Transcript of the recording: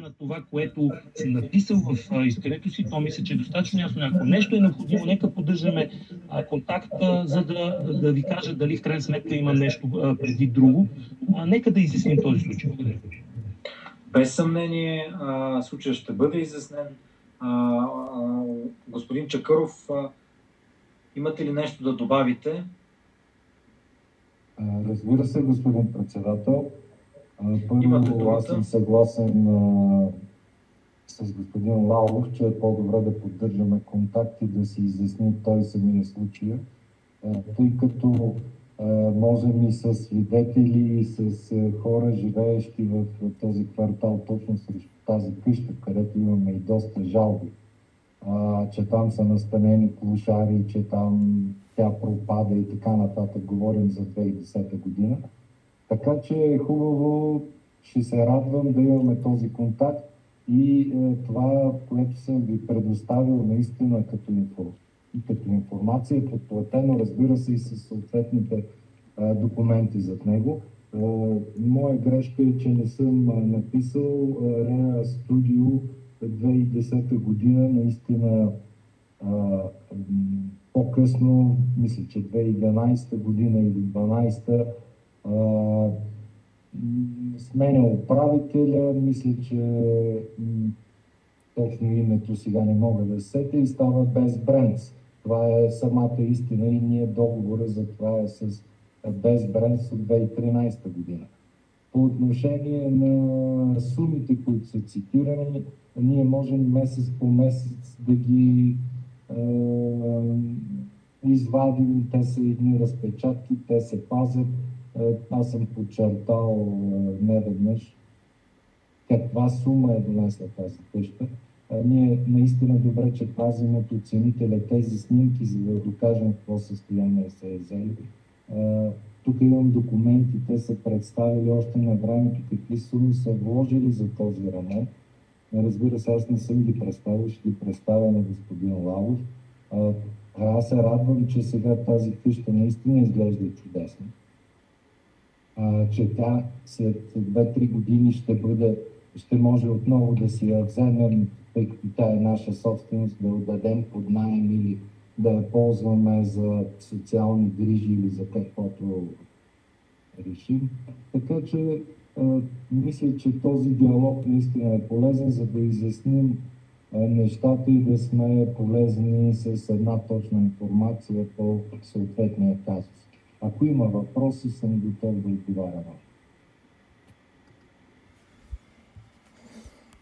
на това, което си написал в искането си, то мисля, че е достатъчно ясно. Ако нещо е необходимо, нека поддържаме контакт, за да ви кажа дали в крайна сметка има нещо преди друго. Нека да изясним този случай. Благодаря. Без съмнение, случаят ще бъде изяснен. Господин Чакъров, имате ли нещо да добавите? Разбира се, господин председател. Първо, аз съм съгласен с господин Лалов, че е по-добре да поддържаме контакт и да си изясним той самия случай, тъй като можем и с свидетели, и с хора, живеещи в този квартал, точно срещу тази къща, където имаме и доста жалби, че там са настанени клошари, че там тя пропада и така нататък. Говорим за 2010 година. Така че е хубаво, ще се радвам да имаме този контакт и това, което съм ви предоставил наистина като информация, е подплатено, разбира се, и с съответните документи зад него. Моя грешка е, че не съм написал Реа Студио 2010 година, наистина по-късно, мисля, че 2011 година или 2012 сменя управителя, мисля, че точно името сега не мога да сетя и става без Бренц. Това е самата истина и ние договора за това е с без Бренц от 2013 година. По отношение на сумите, които са цитирани, ние можем месец по месец да ги извадим. Те са едни разпечатки, те се пазят. Аз съм подчертал неведнъж каква сума е донесла тази къща. Ние наистина добре, че пазим от оценителя тези снимки, за да докажем какво състояние се е взели. Тук имам документи, те са представили още на времето какви суми са вложили за този ремонт. Разбира се, аз не съм ги представил, ще ги представя на господин Лалов. Аз се радвам, че сега тази къща наистина изглежда чудесно. Че тя след 2-3 години ще може отново да си я вземем, тъй като тя е наша собственост, да отдадем под наем или да я ползваме за социални грижи или за каквото решим. Така че мисля, че този диалог наистина е полезен, за да изясним нещата и да сме полезни с една точна информация по съответния казус. Ако има въпроси, съм готов да отговарям.